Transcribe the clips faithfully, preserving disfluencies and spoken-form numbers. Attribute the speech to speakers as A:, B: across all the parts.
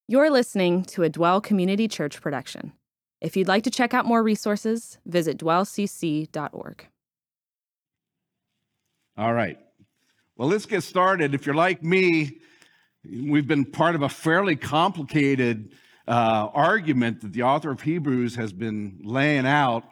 A: You're listening to a Dwell Community Church production. If you'd like to check out more resources, visit dwell c c dot org.
B: All right. Well, let's get started. If you're like me, we've been part of a fairly complicated uh, argument that the author of Hebrews has been laying out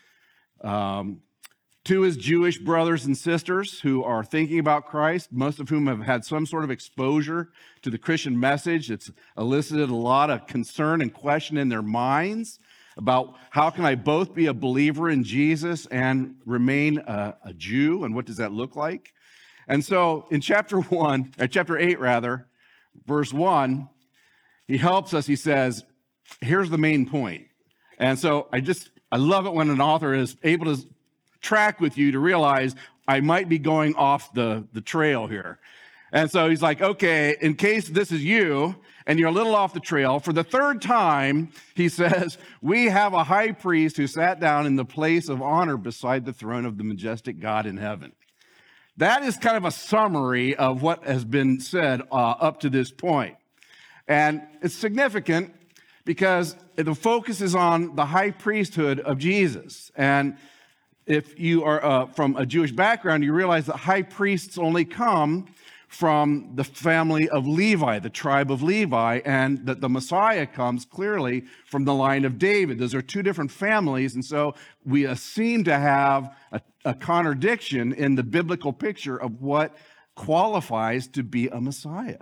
B: um, to his Jewish brothers and sisters who are thinking about Christ, most of whom have had some sort of exposure to the Christian message. It's elicited a lot of concern and question in their minds about how can I both be a believer in Jesus and remain a, a Jew, and what does that look like? And so in chapter one, or chapter eight rather, verse one, he helps us. He says, here's the main point. And so I just, I love it when an author is able to track with you to realize I might be going off the, the trail here. And so he's like, okay, in case this is you and you're a little off the trail, for the third time, he says, we have a high priest who sat down in the place of honor beside the throne of the majestic God in heaven. That is kind of a summary of what has been said uh, up to this point. And it's significant because the focus is on the high priesthood of Jesus. And if you are uh, from a Jewish background, you realize that high priests only come from the family of Levi, the tribe of Levi, and that the Messiah comes clearly from the line of David. Those are two different families, and so we uh, seem to have a, a contradiction in the biblical picture of what qualifies to be a Messiah.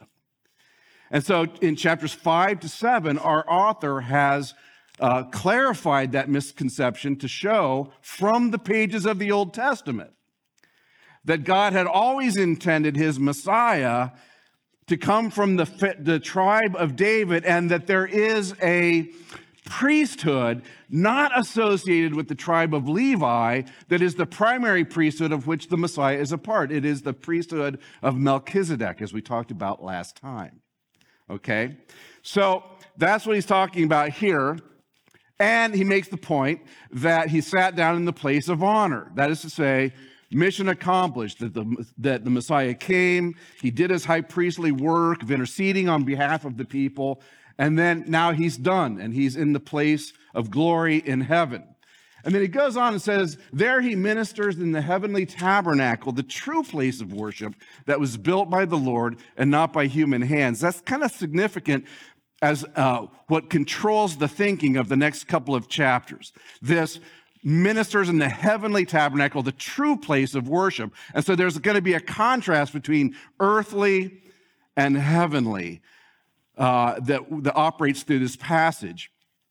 B: And so in chapters five to seven, our author has uh, clarified that misconception to show from the pages of the Old Testament that God had always intended his Messiah to come from the, the tribe of David, and that there is a priesthood not associated with the tribe of Levi that is the primary priesthood of which the Messiah is a part. It is the priesthood of Melchizedek, as we talked about last time. Okay? So that's what he's talking about here. And he makes the point that he sat down in the place of honor. That is to say, mission accomplished, that the, that the Messiah came, he did his high priestly work of interceding on behalf of the people, and then now he's done, and he's in the place of glory in heaven. And then he goes on and says, there he ministers in the heavenly tabernacle, the true place of worship that was built by the Lord and not by human hands. That's kind of significant as uh, what controls the thinking of the next couple of chapters. This ministers in the heavenly tabernacle, the true place of worship. And so there's going to be a contrast between earthly and heavenly uh, that, that operates through this passage.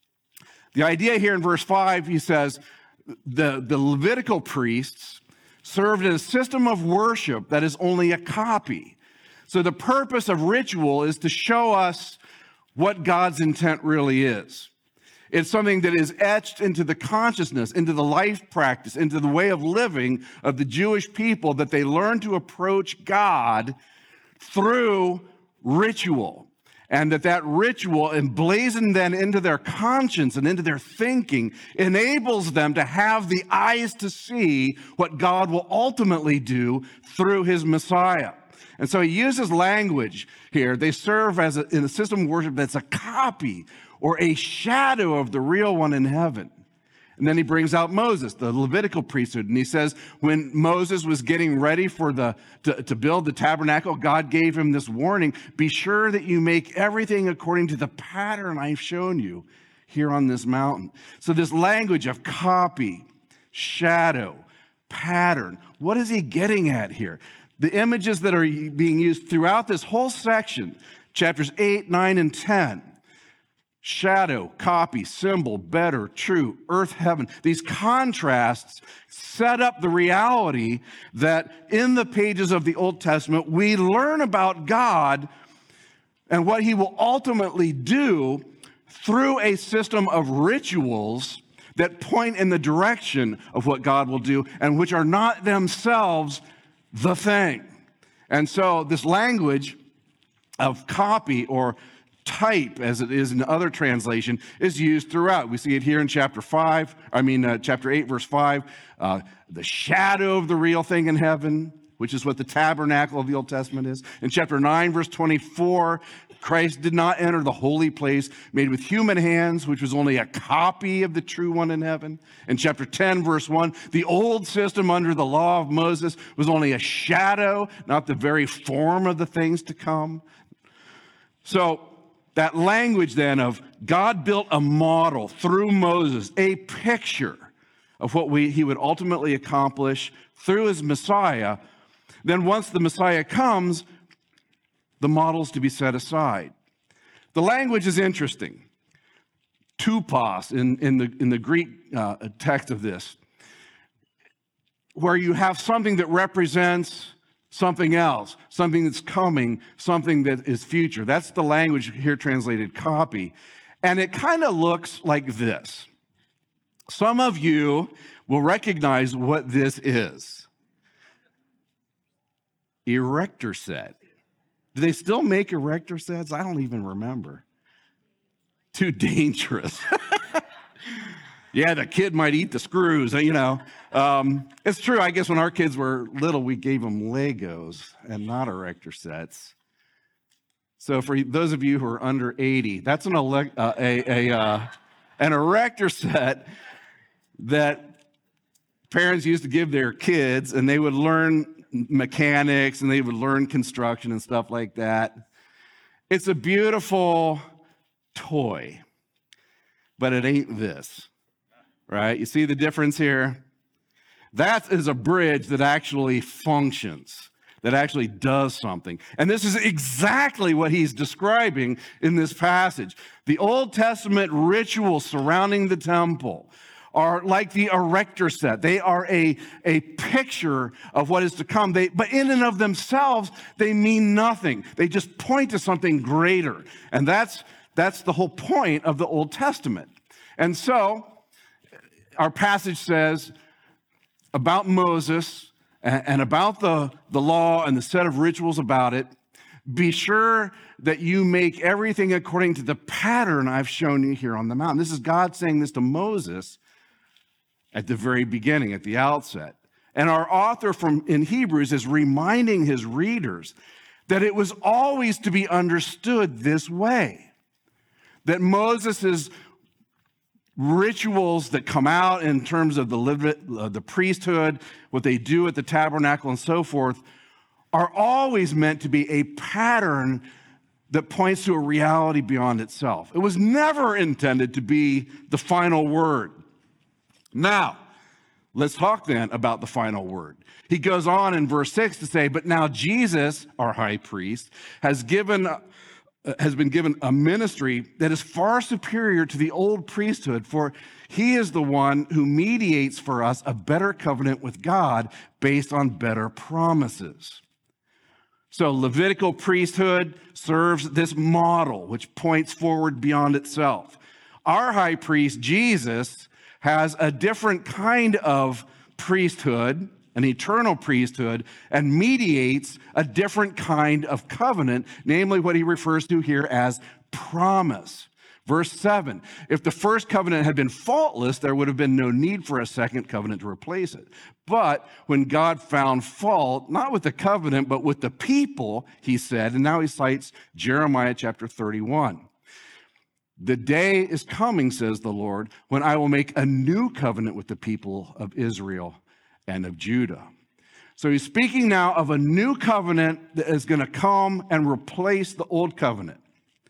B: The idea here in verse five, he says, the, the Levitical priests served in a system of worship that is only a copy. So the purpose of ritual is to show us what God's intent really is. It's something that is etched into the consciousness, into the life practice, into the way of living of the Jewish people, that they learn to approach God through ritual. And that that ritual, emblazoned then into their conscience and into their thinking, enables them to have the eyes to see what God will ultimately do through his Messiah. And so he uses language here. They serve as a, in a system of worship that's a copy or a shadow of the real one in heaven. And then he brings out Moses, the Levitical priesthood. And he says, when Moses was getting ready for the to, to build the tabernacle, God gave him this warning: be sure that you make everything according to the pattern I've shown you here on this mountain. So this language of copy, shadow, pattern, what is he getting at here? The images that are being used throughout this whole section, chapters eight, nine, and ten, shadow, copy, symbol, better, true, earth, heaven. These contrasts set up the reality that in the pages of the Old Testament, we learn about God and what he will ultimately do through a system of rituals that point in the direction of what God will do and which are not themselves the thing. And so this language of copy or type, as it is in other translation, is used throughout. We see it here in chapter five, I mean, uh, chapter eight, verse five, uh, the shadow of the real thing in heaven, which is what the tabernacle of the Old Testament is. In chapter nine, verse twenty-four, Christ did not enter the holy place made with human hands, which was only a copy of the true one in heaven. In chapter ten, verse one, the old system under the law of Moses was only a shadow, not the very form of the things to come. So that language then of God built a model through Moses, a picture of what we, he would ultimately accomplish through his Messiah. Then once the Messiah comes, the model's to be set aside. The language is interesting. Tupos in, in, the, in the Greek uh, text of this, where you have something that represents something else, something that's coming, something that is future. That's the language here translated copy. And it kind of looks like this. Some of you will recognize what this is. Erector set. Do they still make erector sets? I don't even remember. Too dangerous. Yeah, the kid might eat the screws, you know. Um, it's true, I guess when our kids were little, we gave them Legos and not erector sets. So for those of you who are under eighty, that's an, elect, uh, a, a, uh, an erector set that parents used to give their kids, and they would learn mechanics and they would learn construction and stuff like that. It's a beautiful toy, but it ain't this, right? You see the difference here? That is a bridge that actually functions, that actually does something. And this is exactly what he's describing in this passage. The Old Testament rituals surrounding the temple are like the erector set. They are a, a picture of what is to come. They, but in and of themselves, they mean nothing. They just point to something greater. And that's, that's the whole point of the Old Testament. And so our passage says about Moses and, and about the, the law and the set of rituals about it, be sure that you make everything according to the pattern I've shown you here on the mountain. This is God saying this to Moses at the very beginning, at the outset. And our author from in Hebrews is reminding his readers that it was always to be understood this way, that Moses' rituals that come out in terms of the, uh, the priesthood, what they do at the tabernacle and so forth, are always meant to be a pattern that points to a reality beyond itself. It was never intended to be the final word. Now, let's talk then about the final word. He goes on in verse six to say, but now Jesus, our high priest, has given, uh, has been given a ministry that is far superior to the old priesthood, for he is the one who mediates for us a better covenant with God based on better promises. So Levitical priesthood serves this model, which points forward beyond itself. Our high priest, Jesus, has a different kind of priesthood, an eternal priesthood, and mediates a different kind of covenant, namely what he refers to here as promise. Verse seven, if the first covenant had been faultless, there would have been no need for a second covenant to replace it. But when God found fault, not with the covenant, but with the people, he said, and now he cites Jeremiah chapter thirty-one. The day is coming, says the Lord, when I will make a new covenant with the people of Israel and of Judah. So he's speaking now of a new covenant that is going to come and replace the old covenant.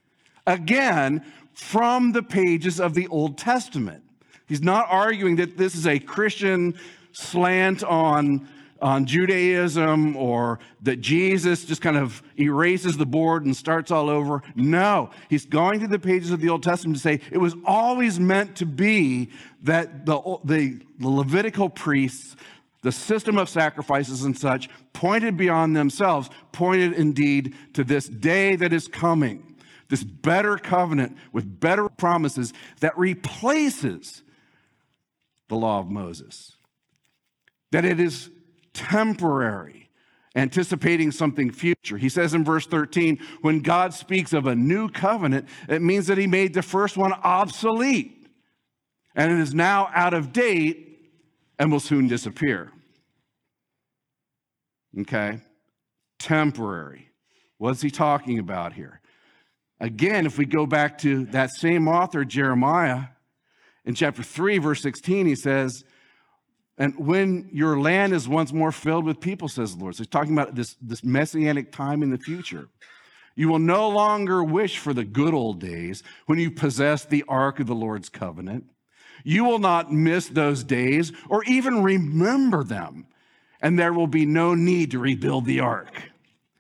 B: Again, from the pages of the Old Testament. He's not arguing that this is a Christian slant on on Judaism, or that Jesus just kind of erases the board and starts all over. No, he's going to the pages of the Old Testament to say it was always meant to be that the, the, the Levitical priests, the system of sacrifices and such, pointed beyond themselves, pointed indeed to this day that is coming, this better covenant with better promises that replaces the law of Moses. That it is temporary, anticipating something future. He says in verse thirteen, when God speaks of a new covenant, it means that he made the first one obsolete, and it is now out of date and will soon disappear. Okay? Temporary. What's he talking about here? Again, if we go back to that same author, Jeremiah, in chapter three, verse sixteen, he says, and when your land is once more filled with people, says the Lord. So he's talking about this, this messianic time in the future. You will no longer wish for the good old days when you possessed the ark of the Lord's covenant. You will not miss those days or even remember them, and there will be no need to rebuild the ark.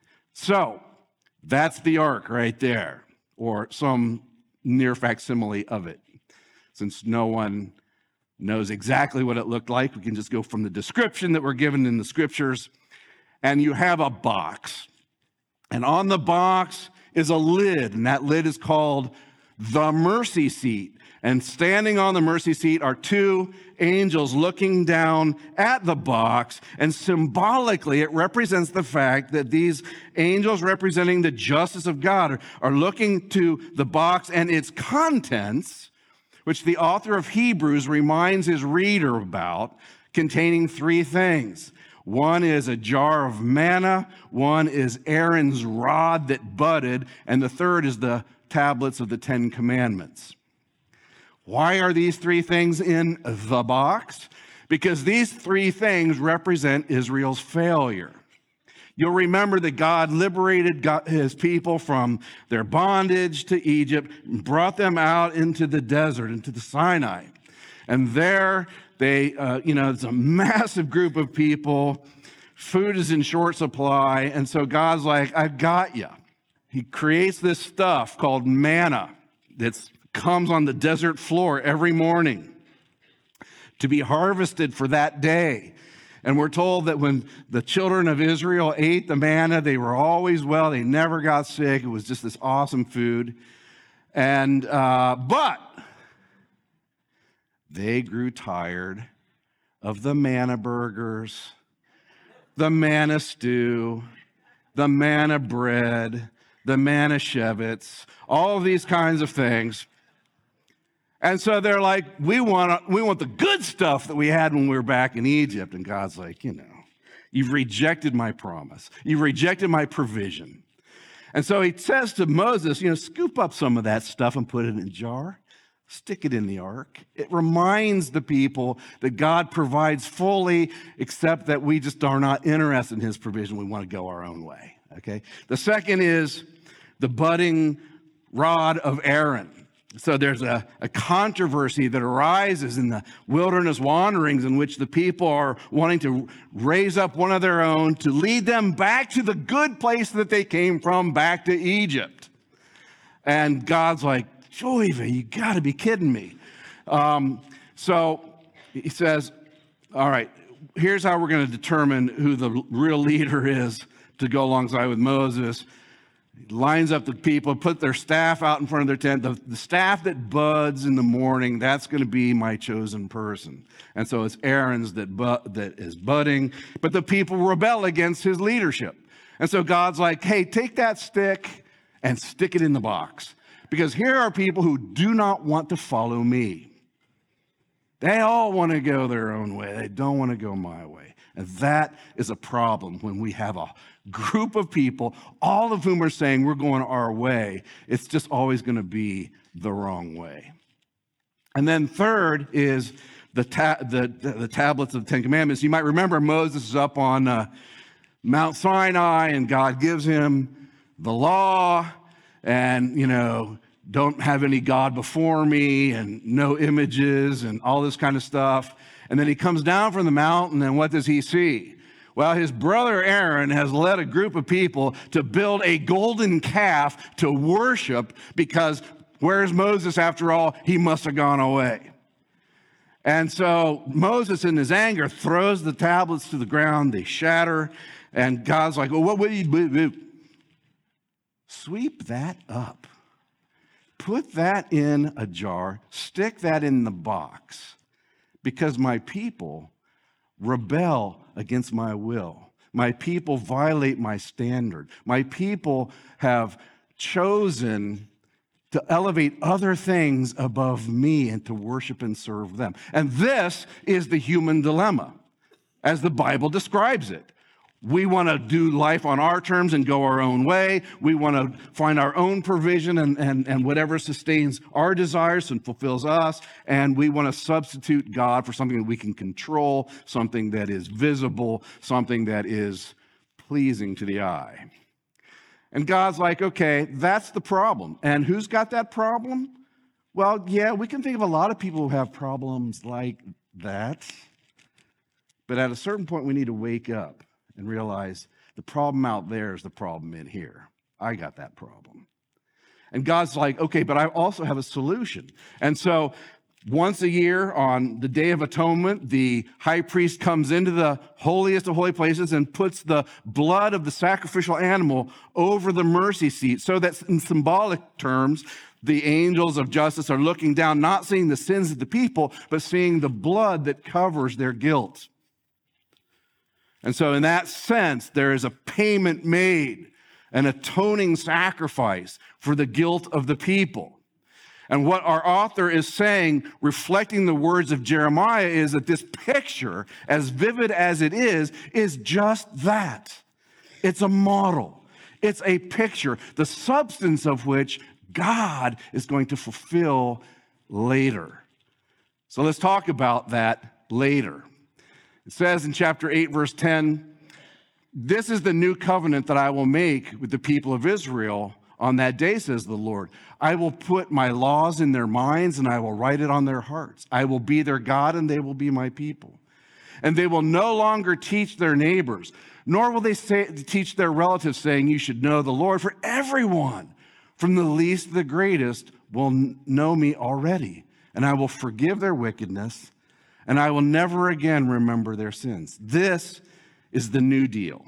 B: So that's the ark right there, or some near facsimile of it. Since no one knows exactly what it looked like, we can just go from the description that we're given in the scriptures. And you have a box. And on the box is a lid, and that lid is called the mercy seat. And standing on the mercy seat are two angels looking down at the box. And symbolically, it represents the fact that these angels representing the justice of God are, are looking to the box and its contents, which the author of Hebrews reminds his reader about, containing three things. One is a jar of manna, one is Aaron's rod that budded, and the third is the tablets of the Ten Commandments. Why are these three things in the box? Because these three things represent Israel's failure. You'll remember that God liberated his people from their bondage to Egypt and brought them out into the desert, into the Sinai. And there they, uh, you know, it's a massive group of people. Food is in short supply. And so God's like, I've got you. He creates this stuff called manna that comes on the desert floor every morning to be harvested for that day. And we're told that when the children of Israel ate the manna, they were always well. They never got sick. It was just this awesome food. And, uh, but they grew tired of the manna burgers, the manna stew, the manna bread, the manna shevets, all of these kinds of things. And so they're like, we want we want the good stuff that we had when we were back in Egypt. And God's like, you know, you've rejected my promise. You've rejected my provision. And so he says to Moses, you know, scoop up some of that stuff and put it in a jar. Stick it in the ark. It reminds the people that God provides fully, except that we just are not interested in his provision. We want to go our own way, okay? The second is the budding rod of Aaron. So there's a, a controversy that arises in the wilderness wanderings in which the people are wanting to raise up one of their own to lead them back to the good place that they came from, back to Egypt. And God's like, Joiva, you got to be kidding me. Um, so he says, all right, here's how we're going to determine who the real leader is to go alongside with Moses. He lines up the people, put their staff out in front of their tent. The, the staff that buds in the morning, that's going to be my chosen person. And so it's Aaron's that, bu- that is budding, but the people rebel against his leadership. And so God's like, hey, take that stick and stick it in the box. Because here are people who do not want to follow me. They all want to go their own way. They don't want to go my way. And that is a problem when we have a group of people, all of whom are saying we're going our way. It's just always going to be the wrong way. And then third is the, ta- the, the, the tablets of the Ten Commandments. You might remember Moses is up on uh, Mount Sinai, and God gives him the law. And, you know, don't have any God before me and no images and all this kind of stuff. And then he comes down from the mountain, and what does he see? Well, his brother Aaron has led a group of people to build a golden calf to worship because where's Moses after all? He must have gone away. And so Moses, in his anger, throws the tablets to the ground. They shatter. And God's like, well, what will you do? Sweep that up. Put that in a jar. Stick that in the box. Because my people rebel against my will. My people violate my standard. My people have chosen to elevate other things above me and to worship and serve them. And this is the human dilemma, as the Bible describes it. We want to do life on our terms and go our own way. We want to find our own provision and, and, and whatever sustains our desires and fulfills us. And we want to substitute God for something that we can control, something that is visible, something that is pleasing to the eye. And God's like, okay, that's the problem. And who's got that problem? Well, yeah, we can think of a lot of people who have problems like that. But at a certain point, we need to wake up and realize the problem out there is the problem in here. I got that problem. And God's like, okay, but I also have a solution. And so once a year on the Day of Atonement, the high priest comes into the holiest of holy places and puts the blood of the sacrificial animal over the mercy seat so that in symbolic terms, the angels of justice are looking down, not seeing the sins of the people, but seeing the blood that covers their guilt. And so in that sense, there is a payment made, an atoning sacrifice for the guilt of the people. And what our author is saying, reflecting the words of Jeremiah, is that this picture, as vivid as it is, is just that. It's a model. It's a picture, the substance of which God is going to fulfill later. So let's talk about that later. It says in chapter eight, verse ten, this is the new covenant that I will make with the people of Israel on that day, says the Lord. I will put my laws in their minds and I will write it on their hearts. I will be their God and they will be my people. And they will no longer teach their neighbors, nor will they say, teach their relatives, saying, you should know the Lord. For everyone, from the least to the greatest, will know me already. And I will forgive their wickedness, and I will never again remember their sins. This is the new deal.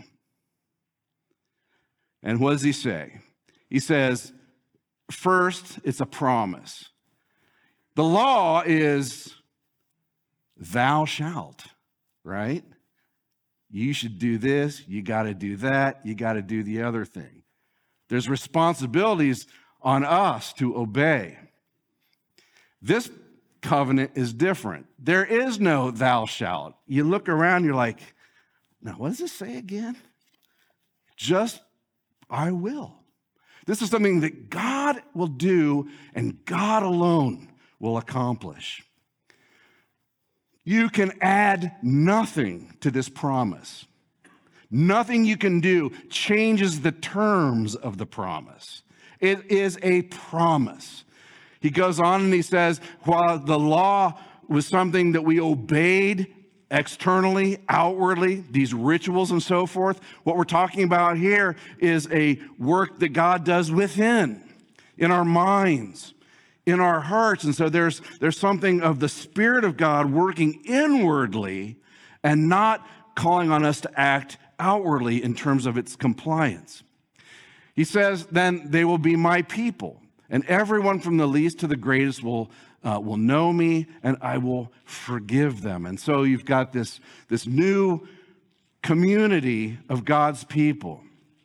B: And what does he say? He says, first, it's a promise. The law is thou shalt, right? You should do this, you got to do that, you got to do the other thing. There's responsibilities on us to obey. This covenant is different. There is no thou shalt. You look around, you're like, now what does this say again? Just I will. This is something that God will do and God alone will accomplish. You can add nothing to this promise. Nothing you can do changes the terms of the promise. It is a promise. He goes on and he says, while the law was something that we obeyed externally, outwardly, these rituals and so forth, what we're talking about here is a work that God does within, in our minds, in our hearts. And so there's, there's something of the Spirit of God working inwardly and not calling on us to act outwardly in terms of its compliance. He says, then they will be my people, and everyone from the least to the greatest will uh, will know me, and I will forgive them. And so you've got this, this new community of God's people,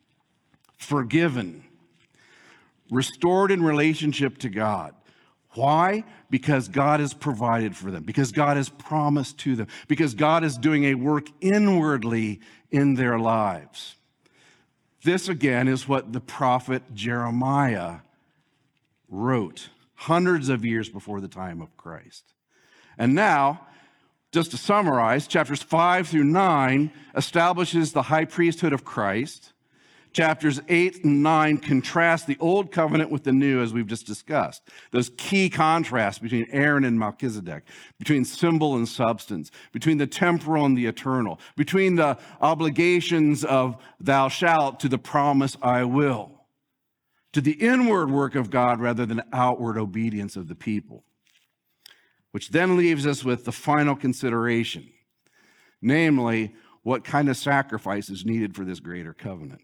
B: forgiven, restored in relationship to God. Why? Because God has provided for them, because God has promised to them, because God is doing a work inwardly in their lives. This, again, is what the prophet Jeremiah wrote hundreds of years before the time of Christ. And now, just to summarize, chapters five through nine establishes the high priesthood of Christ. Chapters eight and nine contrast the old covenant with the new, as we've just discussed. Those key contrasts between Aaron and Melchizedek, between symbol and substance, between the temporal and the eternal, between the obligations of thou shalt to the promise I will, to the inward work of God rather than outward obedience of the people. Which then leaves us with the final consideration, namely, what kind of sacrifice is needed for this greater covenant.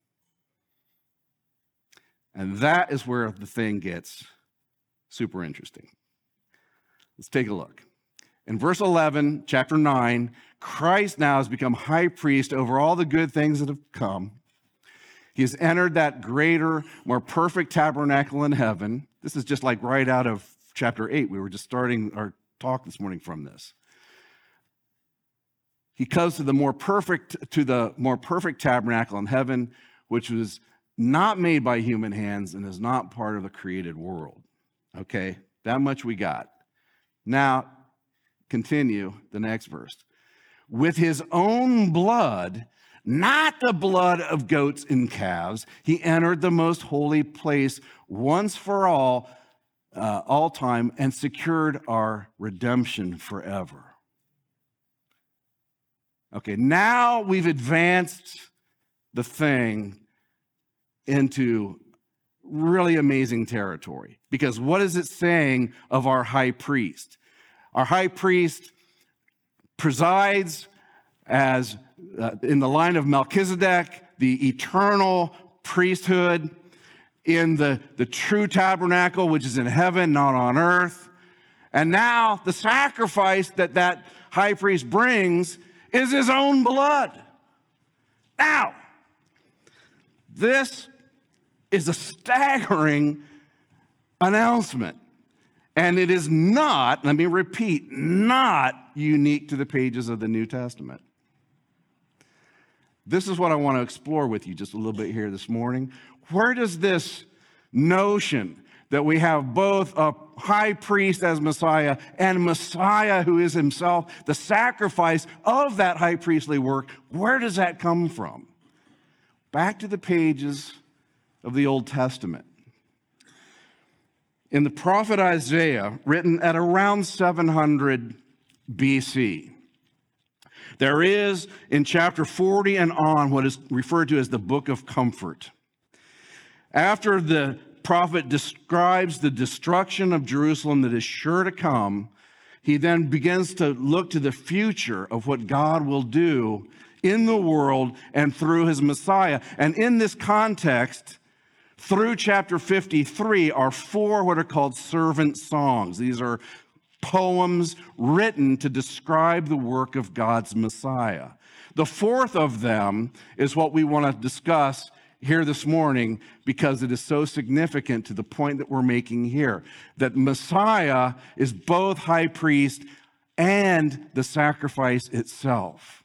B: And that is where the thing gets super interesting. Let's take a look. In verse eleven, chapter nine, Christ now has become high priest over all the good things that have come. He has entered that greater, more perfect tabernacle in heaven. This is just like right out of chapter eight. We were just starting our talk this morning from this. he comes to the more perfect, to the more perfect tabernacle in heaven, which was not made by human hands and is not part of the created world. Okay, that much we got. Now, continue the next verse. With his own blood, not the blood of goats and calves, he entered the most holy place once for all, uh, all time, and secured our redemption forever. Okay, now we've advanced the thing into really amazing territory. Because what is it saying of our high priest? Our high priest presides as uh, in the line of Melchizedek, the eternal priesthood, in the, the true tabernacle, which is in heaven, not on earth. And now the sacrifice that that high priest brings is his own blood. Now, this is a staggering announcement. And it is not, let me repeat, not unique to the pages of the New Testament. This is what I want to explore with you just a little bit here this morning. Where does this notion that we have both a high priest as Messiah and Messiah who is himself the sacrifice of that high priestly work, where does that come from? Back to the pages of the Old Testament. In the prophet Isaiah, written at around seven hundred B C, there is in chapter forty and on what is referred to as the Book of Comfort. After the prophet describes the destruction of Jerusalem that is sure to come, he then begins to look to the future of what God will do in the world and through his Messiah. And in this context, through chapter fifty-three are four what are called servant songs. These are poems written to describe the work of God's Messiah. The fourth of them is what we want to discuss here this morning because it is so significant to the point that we're making here, that Messiah is both high priest and the sacrifice itself.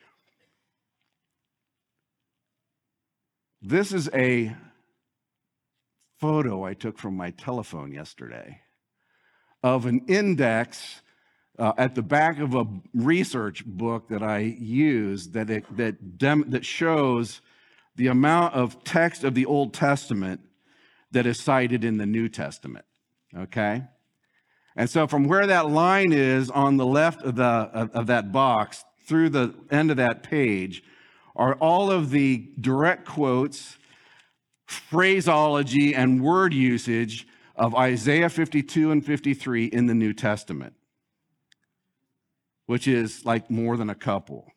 B: This is a photo I took from my telephone yesterday of an index uh, at the back of a research book that I use that it, that dem, that shows the amount of text of the Old Testament that is cited in the New Testament. Okay, and so from where that line is on the left of the of, of that box through the end of that page are all of the direct quotes, phraseology, and word usage of Isaiah fifty-two and fifty-three in the New Testament, which is like more than a couple.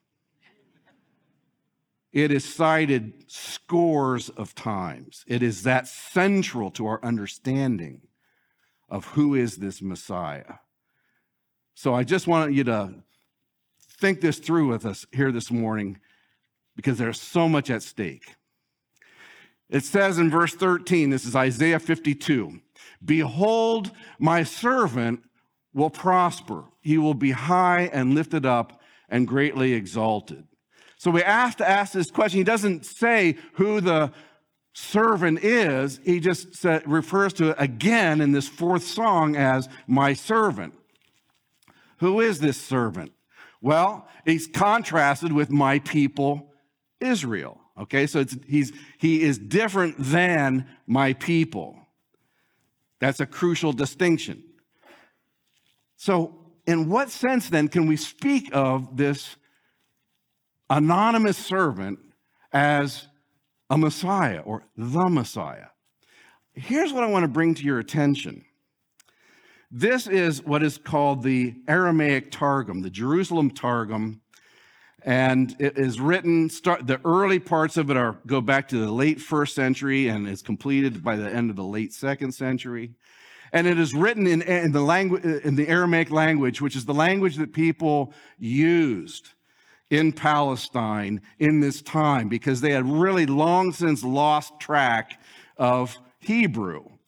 B: It is cited scores of times. It is that central to our understanding of who is this Messiah. So I just want you to think this through with us here this morning because there's so much at stake. It says in verse thirteen, this is Isaiah fifty-two, "Behold, my servant will prosper. He will be high and lifted up and greatly exalted." So we have to ask this question. He doesn't say who the servant is. He just said, refers to it again in this fourth song as my servant. Who is this servant? Well, he's contrasted with my people, Israel. Okay, so it's, he's, he is different than my people. That's a crucial distinction. So in what sense then can we speak of this anonymous servant as a Messiah or the Messiah? Here's what I want to bring to your attention. This is what is called the Aramaic Targum, the Jerusalem Targum, and it is written, start, the early parts of it are go back to the late first century and is completed by the end of the late second century. And it is written in, in, the language, in the Aramaic language, which is the language that people used in Palestine in this time because they had really long since lost track of Hebrew.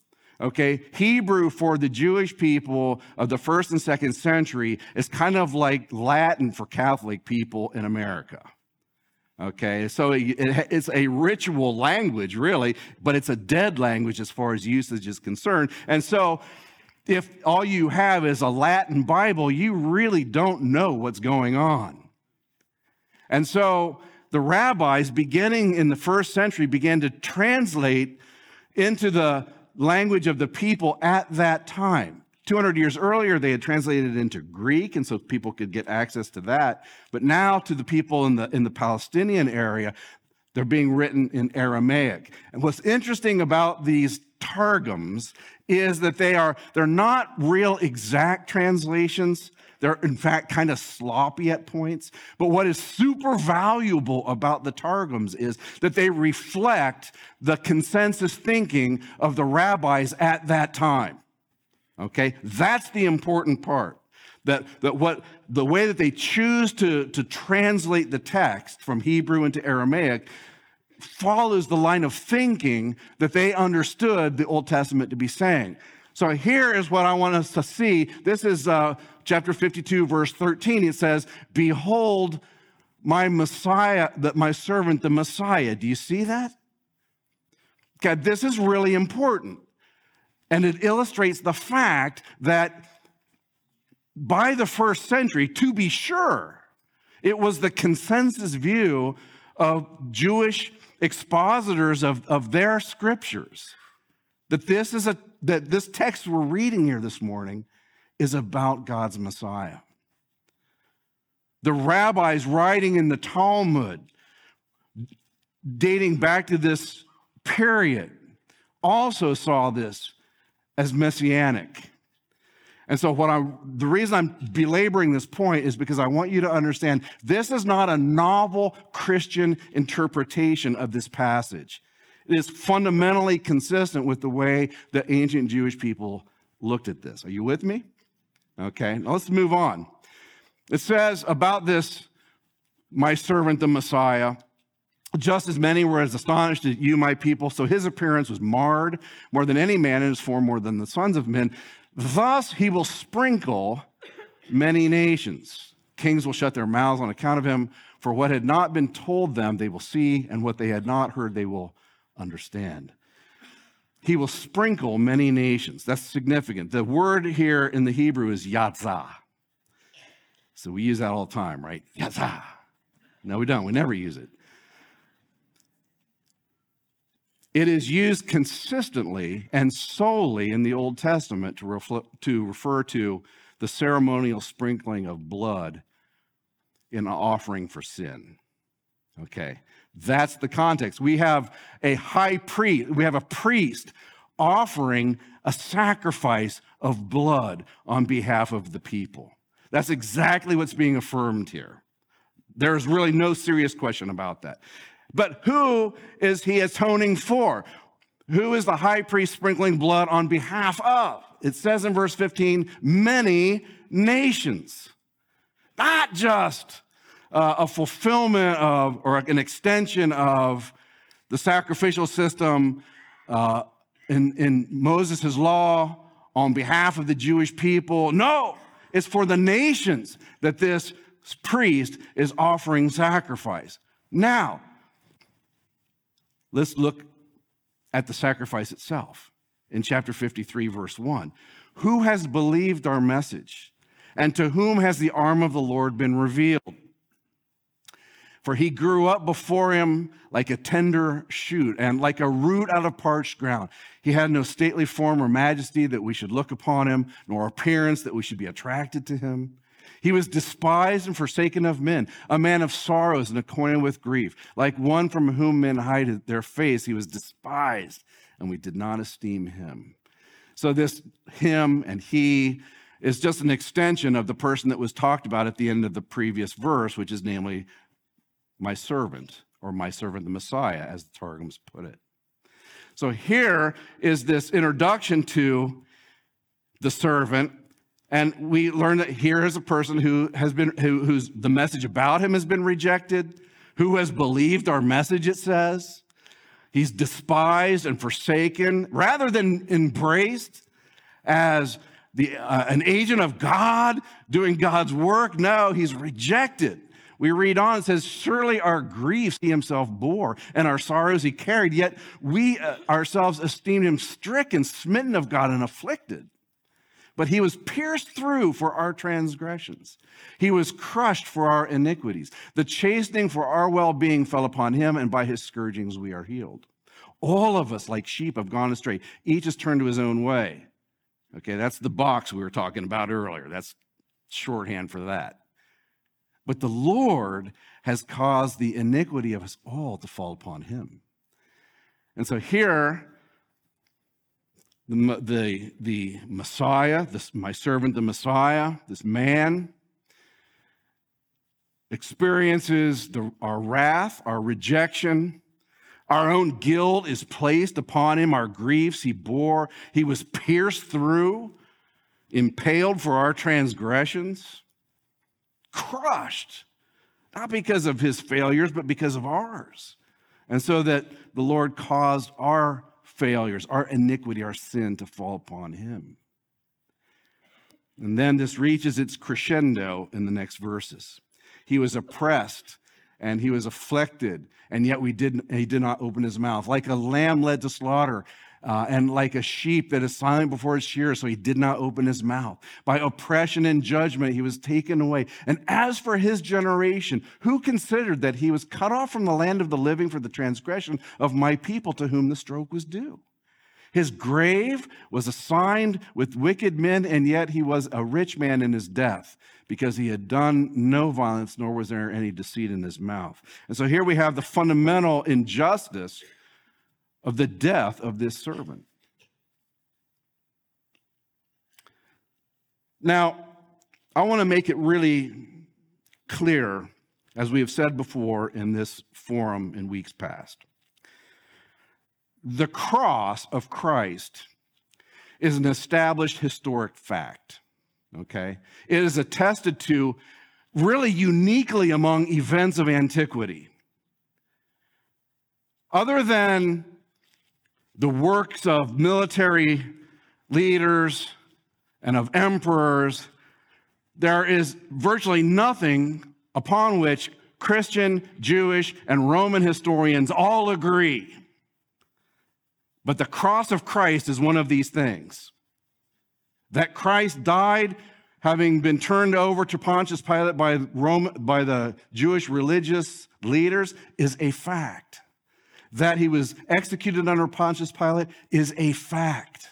B: Okay, Hebrew for the Jewish people of the first and second century is kind of like Latin for Catholic people in America. Okay, so it, it's a ritual language, really, but it's a dead language as far as usage is concerned. And so if all you have is a Latin Bible, you really don't know what's going on. And so the rabbis, beginning in the first century, began to translate into the language of the people at that time. two hundred years earlier, they had translated it into Greek, and so people could get access to that. But now to the people in the, in the Palestinian area, they're being written in Aramaic. And what's interesting about these Targums is that they are, they're not real exact translations. They're, in fact, kind of sloppy at points. But what is super valuable about the Targums is that they reflect the consensus thinking of the rabbis at that time. Okay? That's the important part. That, that what the way that they choose to, to translate the text from Hebrew into Aramaic follows the line of thinking that they understood the Old Testament to be saying. So here is what I want us to see. This is uh, chapter fifty-two, verse thirteen. It says, "Behold, my Messiah, that my servant, the Messiah." Do you see that? Okay, this is really important. And it illustrates the fact that by the first century, to be sure, it was the consensus view of Jewish expositors of, of their scriptures that this is a that this text we're reading here this morning is about God's Messiah. The rabbis writing in the Talmud, dating back to this period, also saw this as messianic. And so what I'm, the reason I'm belaboring this point is because I want you to understand this is not a novel Christian interpretation of this passage. It is fundamentally consistent with the way the ancient Jewish people looked at this. Are you with me? Okay, now let's move on. It says about this, my servant, the Messiah, just as many were as astonished at you, my people, so his appearance was marred more than any man, and his form more than the sons of men. Thus he will sprinkle many nations. Kings will shut their mouths on account of him, for what had not been told them they will see, and what they had not heard they will understand. He will sprinkle many nations. That's significant. The word here in the Hebrew is yatzah. So we use that all the time, right? Yatzah. No, we don't. We never use it. It is used consistently and solely in the Old Testament to, refl- to refer to the ceremonial sprinkling of blood in an offering for sin. Okay, that's the context. We have a high priest, we have a priest offering a sacrifice of blood on behalf of the people. That's exactly what's being affirmed here. There's really no serious question about that. But who is he atoning for? Who is the high priest sprinkling blood on behalf of? It says in verse fifteen, many nations. Not just uh, a fulfillment of, or an extension of the sacrificial system uh, in, in Moses' law on behalf of the Jewish people. No, it's for the nations that this priest is offering sacrifice. Now, let's look at the sacrifice itself in chapter fifty-three, verse one. Who has believed our message? And to whom has the arm of the Lord been revealed? For he grew up before him like a tender shoot and like a root out of parched ground. He had no stately form or majesty that we should look upon him, nor appearance that we should be attracted to him. He was despised and forsaken of men, a man of sorrows and acquainted with grief. Like one from whom men hide their face, he was despised, and we did not esteem him. So this him and he is just an extension of the person that was talked about at the end of the previous verse, which is namely my servant, or my servant the Messiah, as the Targums put it. So here is this introduction to the servant. And we learn that here is a person who has been, who, who's the message about him has been rejected, who has believed our message, it says. He's despised and forsaken rather than embraced as the, uh, an agent of God doing God's work. No, he's rejected. We read on, it says, surely our griefs he himself bore and our sorrows he carried, yet we uh, ourselves esteemed him stricken, smitten of God, and afflicted. But he was pierced through for our transgressions. He was crushed for our iniquities. The chastening for our well-being fell upon him, and by his scourgings we are healed. All of us, like sheep, have gone astray. Each has turned to his own way. Okay, that's the box we were talking about earlier. That's shorthand for that. But the Lord has caused the iniquity of us all to fall upon him. And so here, The, the, the Messiah, this, my servant, the Messiah, this man, experiences the, our wrath, our rejection. Our own guilt is placed upon him, our griefs he bore. He was pierced through, impaled for our transgressions, crushed, not because of his failures, but because of ours. And so that the Lord caused our failures, our iniquity, our sin to fall upon him. And then this reaches its crescendo in the next verses. He was oppressed and he was afflicted, and yet we didn't, he did not open his mouth. Like a lamb led to slaughter, uh, and like a sheep that is silent before its shearer, so he did not open his mouth. By oppression and judgment he was taken away. And as for his generation, who considered that he was cut off from the land of the living for the transgression of my people to whom the stroke was due? His grave was assigned with wicked men, and yet he was a rich man in his death, because he had done no violence, nor was there any deceit in his mouth. And so here we have the fundamental injustice of the death of this servant. Now, I want to make it really clear, as we have said before in this forum in weeks past. The cross of Christ is an established historic fact, okay? It is attested to really uniquely among events of antiquity. Other than the works of military leaders and of emperors, there is virtually nothing upon which Christian, Jewish, and Roman historians all agree. But the cross of Christ is one of these things. That Christ died, having been turned over to Pontius Pilate by Rome, by the Jewish religious leaders, is a fact. That he was executed under Pontius Pilate is a fact.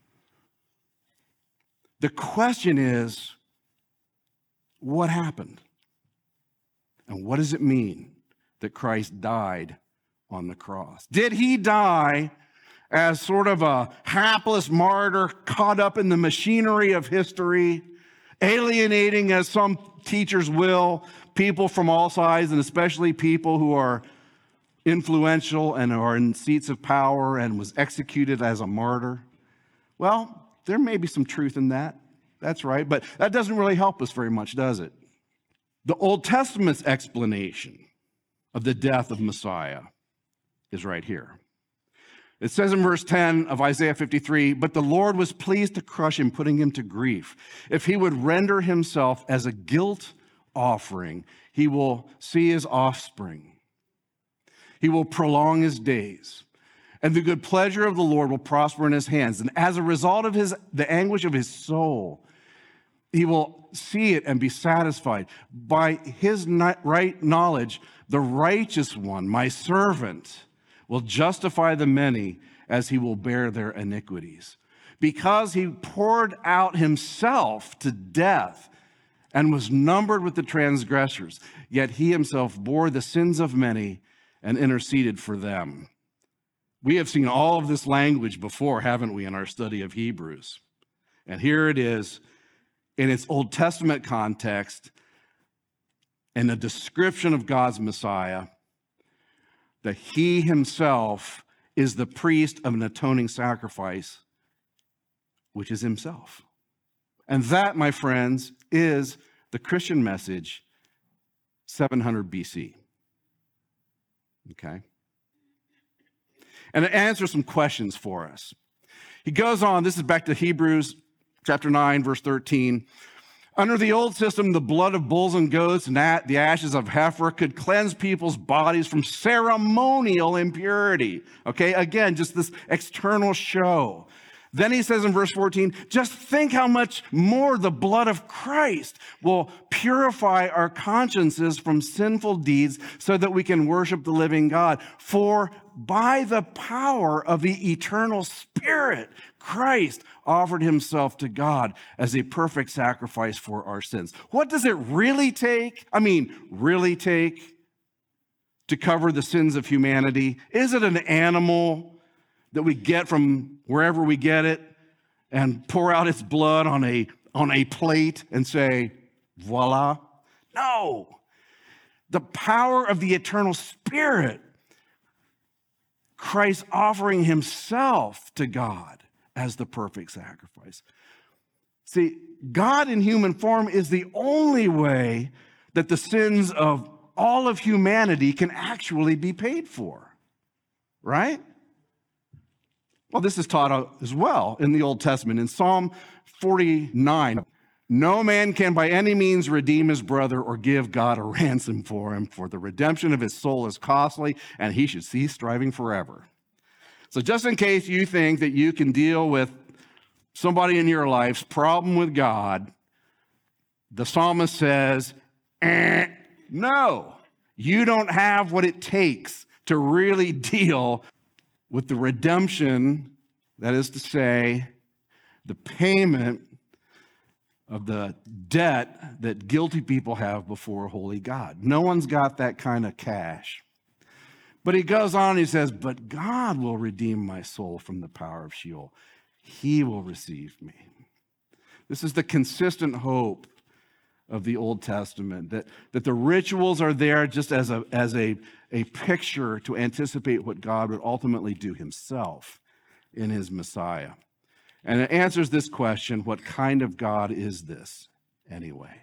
B: The question is, what happened? And what does it mean that Christ died on the cross? Did he die as sort of a hapless martyr caught up in the machinery of history, alienating, as some teachers will, people from all sides, and especially people who are influential and are in seats of power, and was executed as a martyr? Well, there may be some truth in that. That's right. But that doesn't really help us very much, does it? The Old Testament's explanation of the death of Messiah is right here. It says in verse ten of Isaiah fifty-three, but the Lord was pleased to crush him, putting him to grief. If he would render himself as a guilt offering, he will see his offspring. He will prolong his days, and the good pleasure of the Lord will prosper in his hands. And as a result of his, the anguish of his soul, he will see it and be satisfied. By his right knowledge, the righteous one, my servant, will justify the many as he will bear their iniquities. Because he poured out himself to death and was numbered with the transgressors, yet he himself bore the sins of many and interceded for them. We have seen all of this language before, haven't we, in our study of Hebrews? And here it is in its Old Testament context, in a description of God's Messiah, that he himself is the priest of an atoning sacrifice, which is himself. And that, my friends, is the Christian message seven hundred B C. Okay? And it answers some questions for us. He goes on, this is back to Hebrews chapter nine, verse thirteen. Under the old system, the blood of bulls and goats and the ashes of heifer could cleanse people's bodies from ceremonial impurity. Okay, again, just this external show. Then he says in verse fourteen, just think how much more the blood of Christ will purify our consciences from sinful deeds so that we can worship the living God. For by the power of the eternal Spirit, Christ offered himself to God as a perfect sacrifice for our sins. What does it really take? I mean, really take to cover the sins of humanity? Is it an animal that we get from wherever we get it and pour out its blood on a, on a plate and say, voila? No. The power of the eternal Spirit, Christ offering himself to God as the perfect sacrifice. See, God in human form is the only way that the sins of all of humanity can actually be paid for, right? Well, this is taught as well in the Old Testament. In Psalm forty-nine, no man can by any means redeem his brother or give God a ransom for him, for the redemption of his soul is costly, and he should cease striving forever. So just in case you think that you can deal with somebody in your life's problem with God, the psalmist says, eh, no, you don't have what it takes to really deal with the redemption, that is to say, the payment of the debt that guilty people have before a holy God. No one's got that kind of cash. But he goes on, he says, but God will redeem my soul from the power of Sheol. He will receive me. This is the consistent hope of the Old Testament, that, that the rituals are there just as, a, as a, a picture to anticipate what God would ultimately do himself in his Messiah. And it answers this question, what kind of God is this anyway?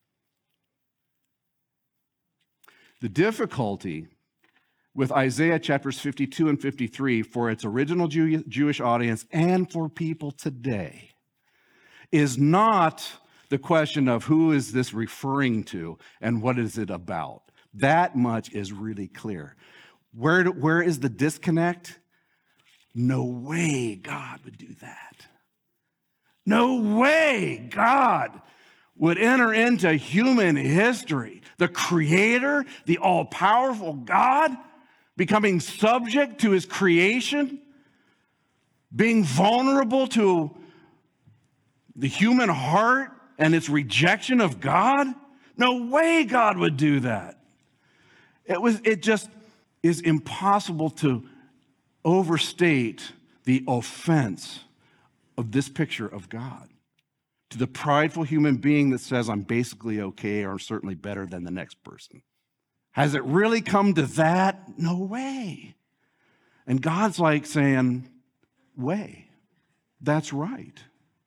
B: The difficulty with Isaiah chapters fifty-two and fifty-three for its original Jew- Jewish audience and for people today is not the question of who is this referring to and what is it about. That much is really clear. Where, where is the disconnect? No way God would do that. No way God would enter into human history. The creator, the all-powerful God, becoming subject to his creation, being vulnerable to the human heart and its rejection of God? No way God would do that. It was, it just is impossible to overstate the offense of this picture of God to the prideful human being that says, I'm basically okay or certainly better than the next person. Has it really come to that? No way. And God's like saying, way, that's right.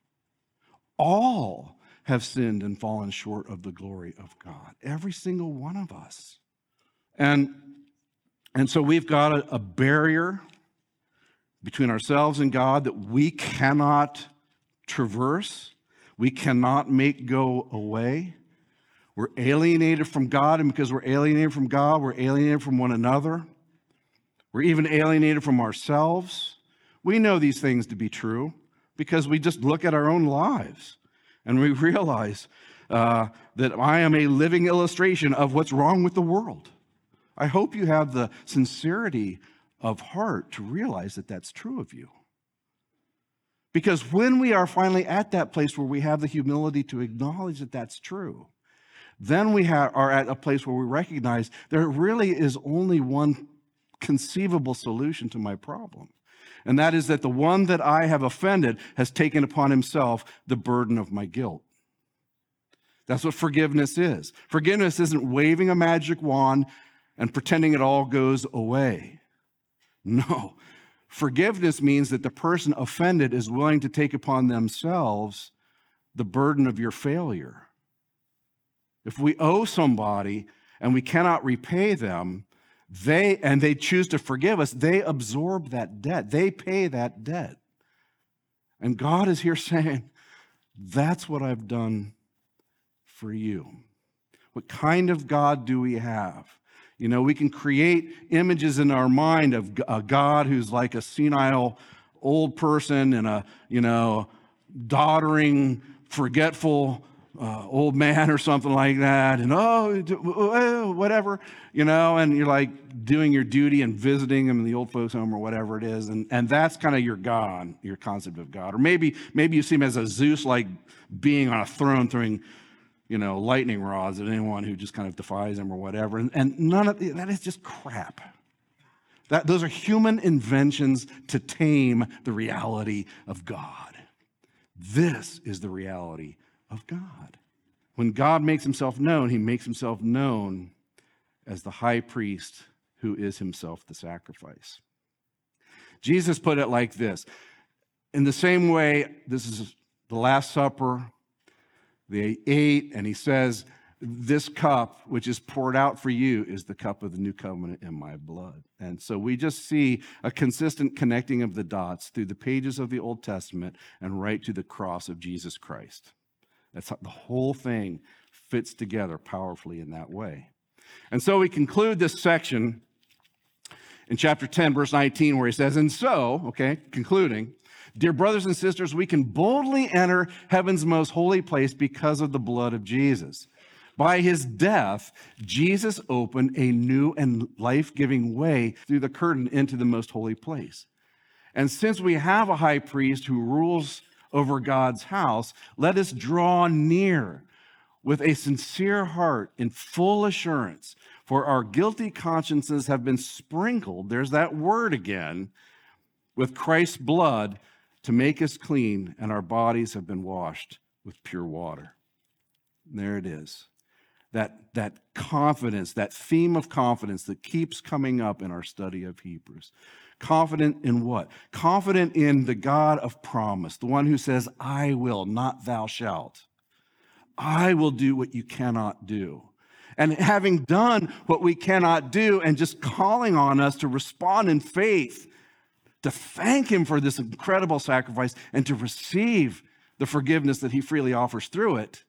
B: All have sinned and fallen short of the glory of God. Every single one of us. And, and so we've got a, a barrier between ourselves and God that we cannot traverse. We cannot make go away. We're alienated from God, and because we're alienated from God, we're alienated from one another. We're even alienated from ourselves. We know these things to be true because we just look at our own lives and we realize uh, that I am a living illustration of what's wrong with the world. I hope you have the sincerity of heart to realize that that's true of you. Because when we are finally at that place where we have the humility to acknowledge that that's true, then we ha- are at a place where we recognize there really is only one conceivable solution to my problem. And that is that the one that I have offended has taken upon himself the burden of my guilt. That's what forgiveness is. Forgiveness isn't waving a magic wand and pretending it all goes away. No. Forgiveness means that the person offended is willing to take upon themselves the burden of your failure. If we owe somebody and we cannot repay them, they and they choose to forgive us, they absorb that debt. They pay that debt. And God is here saying, that's what I've done for you. What kind of God do we have? You know, we can create images in our mind of a God who's like a senile old person and a, you know, doddering, forgetful uh, old man or something like that. And oh, whatever, you know, and you're like doing your duty and visiting them in the old folks home or whatever it is. And, and that's kind of your God, your concept of God. Or maybe, maybe you see him as a Zeus-like being on a throne throwing, you know, lightning rods at anyone who just kind of defies him or whatever. And, and none of that is just crap. That, those are human inventions to tame the reality of God. This is the reality of God. When God makes himself known, he makes himself known as the high priest who is himself the sacrifice. Jesus put it like this. In the same way, this is the Last Supper. They ate, and he says, this cup, which is poured out for you, is the cup of the new covenant in my blood. And so we just see a consistent connecting of the dots through the pages of the Old Testament and right to the cross of Jesus Christ. That's how the whole thing fits together powerfully in that way. And so we conclude this section in chapter ten, verse nineteen, where he says, and so, okay, concluding, dear brothers and sisters, we can boldly enter heaven's most holy place because of the blood of Jesus. By his death, Jesus opened a new and life-giving way through the curtain into the most holy place. And since we have a high priest who rules over God's house, let us draw near with a sincere heart in full assurance, for our guilty consciences have been sprinkled, there's that word again, with Christ's blood to make us clean, and our bodies have been washed with pure water. And there it is. That, that confidence, that theme of confidence that keeps coming up in our study of Hebrews. Confident in what? Confident in the God of promise, the one who says, I will, not thou shalt. I will do what you cannot do. And having done what we cannot do and just calling on us to respond in faith, to thank him for this incredible sacrifice and to receive the forgiveness that he freely offers through it,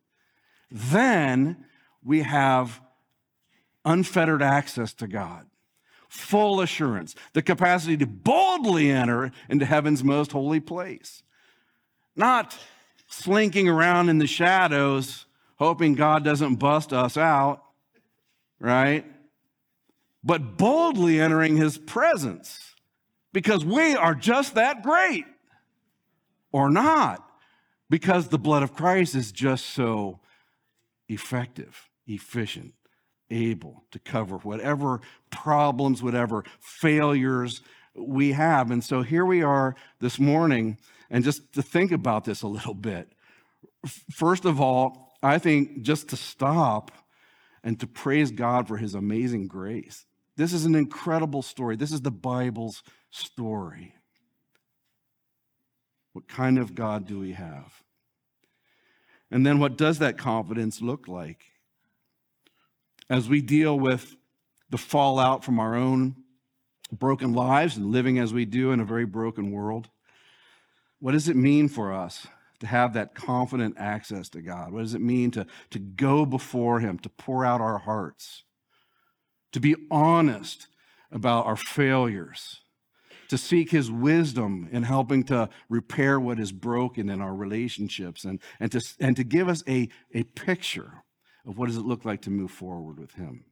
B: then we have unfettered access to God, full assurance, the capacity to boldly enter into heaven's most holy place. Not slinking around in the shadows, hoping God doesn't bust us out, right? But boldly entering his presence because we are just that great, or not, because the blood of Christ is just so effective, efficient, able to cover whatever problems, whatever failures we have. And so here we are this morning, and just to think about this a little bit. First of all, I think just to stop and to praise God for his amazing grace. This is an incredible story. This is the Bible's story. What kind of God do we have? And then what does that confidence look like? As we deal with the fallout from our own broken lives and living as we do in a very broken world, what does it mean for us to have that confident access to God? What does it mean to, to go before him, to pour out our hearts, to be honest about our failures, to seek his wisdom in helping to repair what is broken in our relationships, and, and, to, and to give us a, a picture of what does it look like to move forward with him.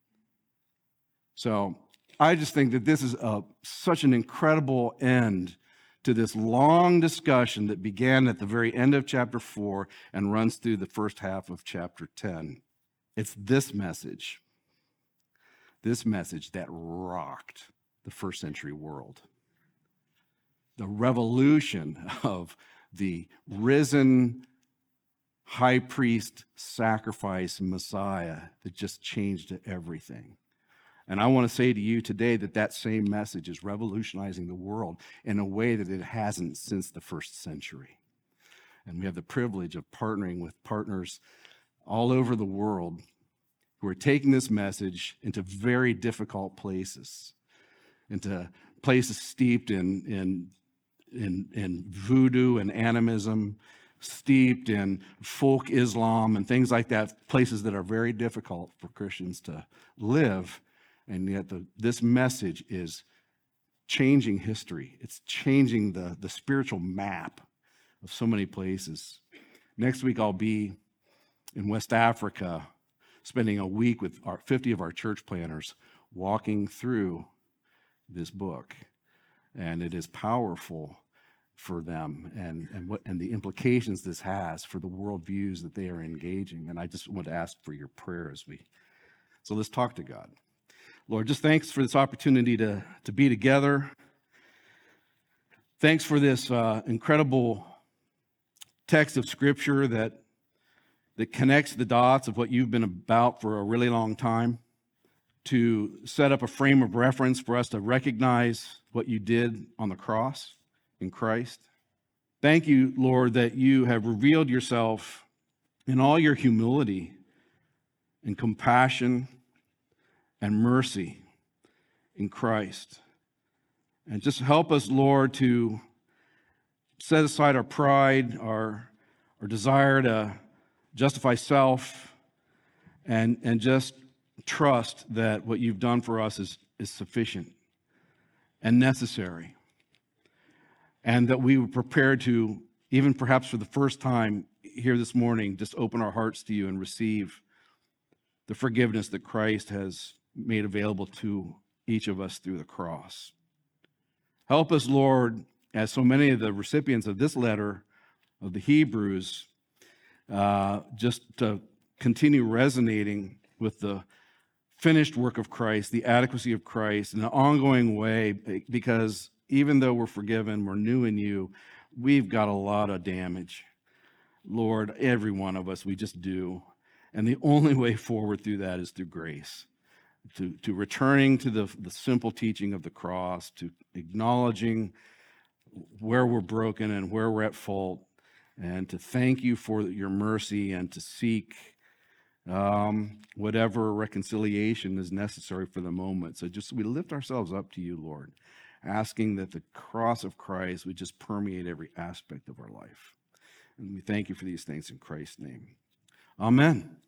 B: So I just think that this is a, such an incredible end to this long discussion that began at the very end of chapter four and runs through the first half of chapter ten. It's this message, this message that rocked the first century world. The revolution of the risen high priest sacrifice Messiah that just changed everything. And I want to say to you today that that same message is revolutionizing the world in a way that it hasn't since the first century. And we have the privilege of partnering with partners all over the world who who are taking this message into very difficult places, into places steeped in, in, in, in voodoo and animism, steeped in folk Islam and things like that, places that are very difficult for Christians to live. And yet the, this message is changing history. It's changing the, the spiritual map of so many places. Next week, I'll be in West Africa, spending a week with our fifty of our church planners, walking through this book. And it is powerful for them, and, and what and the implications this has for the worldviews that they are engaging. And I just want to ask for your prayer as we, so let's talk to God. Lord, just thanks for this opportunity to, to be together. Thanks for this uh, incredible text of Scripture that, that connects the dots of what you've been about for a really long time, to set up a frame of reference for us to recognize what you did on the cross in Christ. Thank you, Lord, that you have revealed yourself in all your humility and compassion and mercy in Christ. And just help us, Lord, to set aside our pride, our, our desire to justify self, and, and just trust that what you've done for us is, is sufficient and necessary. And that we were prepared to, even perhaps for the first time here this morning, just open our hearts to you and receive the forgiveness that Christ has made available to each of us through the cross. Help us, Lord, as so many of the recipients of this letter of the Hebrews, uh, just to continue resonating with the finished work of Christ, the adequacy of Christ in an ongoing way, because even though we're forgiven, we're new in you, we've got a lot of damage. Lord, every one of us, we just do. And the only way forward through that is through grace, to, to returning to the, the simple teaching of the cross, to acknowledging where we're broken and where we're at fault, and to thank you for your mercy, and to seek um, whatever reconciliation is necessary for the moment. So just we lift ourselves up to you, Lord, asking that the cross of Christ would just permeate every aspect of our life. And we thank you for these things in Christ's name. Amen.